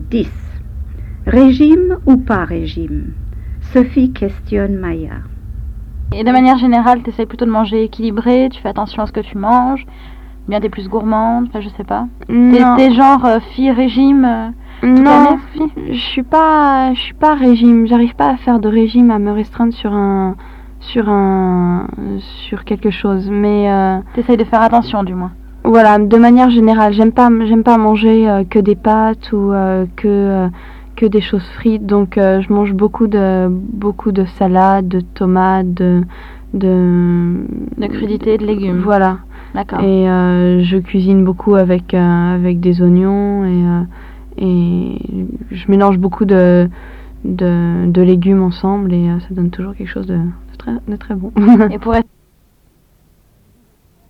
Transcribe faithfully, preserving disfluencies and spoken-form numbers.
dix. Régime ou pas régime? Sophie questionne Maya. Et de manière générale, tu essaies plutôt de manger équilibré, tu fais attention à ce que tu manges, ou bien t'es plus gourmande, enfin, je sais pas. T'es, t'es genre euh, fille régime euh, toute Non, l'année, Sophie? je suis pas, je suis pas régime. J'arrive pas à faire de régime, à me restreindre sur un, sur un, sur quelque chose. Mais euh, T'essayes de faire attention, du moins. voilà, de manière générale, j'aime pas, j'aime pas manger euh, que des pâtes ou euh, que euh, que des choses frites. Donc euh, je mange beaucoup de beaucoup de salades, de tomates, de de, De crudités, de légumes. Voilà. D'accord. Et euh, je cuisine beaucoup avec euh, avec des oignons et euh, et je mélange beaucoup de de, de légumes ensemble et euh, ça donne toujours quelque chose de, de très de très bon. Et pour être